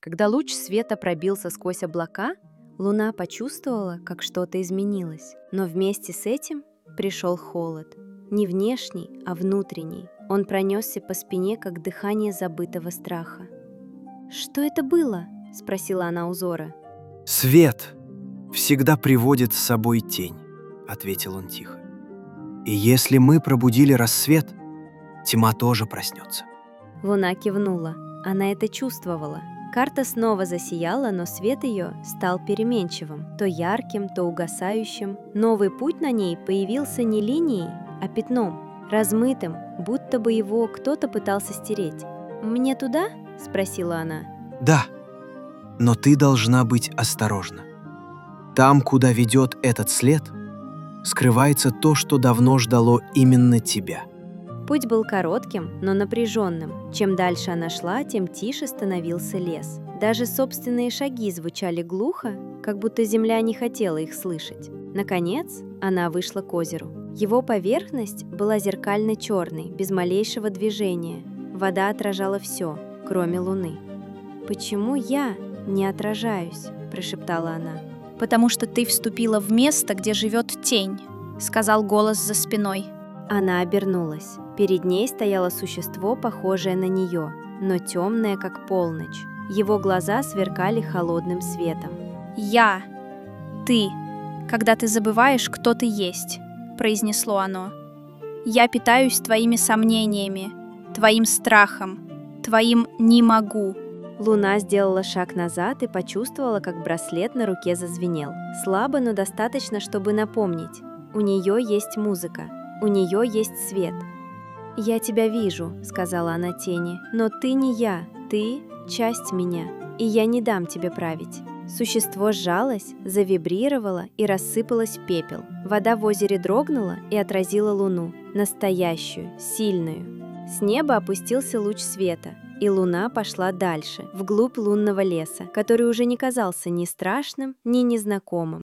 Когда луч света пробился сквозь облака, Луна почувствовала, как что-то изменилось. Но вместе с этим пришел холод. Не внешний, а внутренний. Он пронесся по спине, как дыхание забытого страха. «Что это было?» — спросила она у Зора. «Свет всегда приводит с собой тень», — ответил он тихо. «И если мы пробудили рассвет, тьма тоже проснется». Луна кивнула. Она это чувствовала. Карта снова засияла, но свет ее стал переменчивым, то ярким, то угасающим. Новый путь на ней появился не линией, а пятном, размытым, будто бы его кто-то пытался стереть. «Мне туда?» — спросила она. «Да, но ты должна быть осторожна. Там, куда ведет этот след, скрывается то, что давно ждало именно тебя». Путь был коротким, но напряженным. Чем дальше она шла, тем тише становился лес. Даже собственные шаги звучали глухо, как будто земля не хотела их слышать. Наконец, она вышла к озеру. Его поверхность была зеркально-черной, без малейшего движения. Вода отражала все, кроме луны. «Почему я не отражаюсь?» – прошептала она. «Потому что ты вступила в место, где живет тень», — сказал голос за спиной. Она обернулась. Перед ней стояло существо, похожее на нее, но темное, как полночь. Его глаза сверкали холодным светом. «Я. Ты. Когда ты забываешь, кто ты есть», — произнесло оно. «Я питаюсь твоими сомнениями, твоим страхом, твоим «не могу». Луна сделала шаг назад и почувствовала, как браслет на руке зазвенел. Слабо, но достаточно, чтобы напомнить. У нее есть музыка, у нее есть свет. «Я тебя вижу», — сказала она тени, — «но ты не я, ты — часть меня, и я не дам тебе править». Существо сжалось, завибрировало и рассыпалось в пепел. Вода в озере дрогнула и отразила луну, настоящую, сильную. С неба опустился луч света, и луна пошла дальше, вглубь лунного леса, который уже не казался ни страшным, ни незнакомым.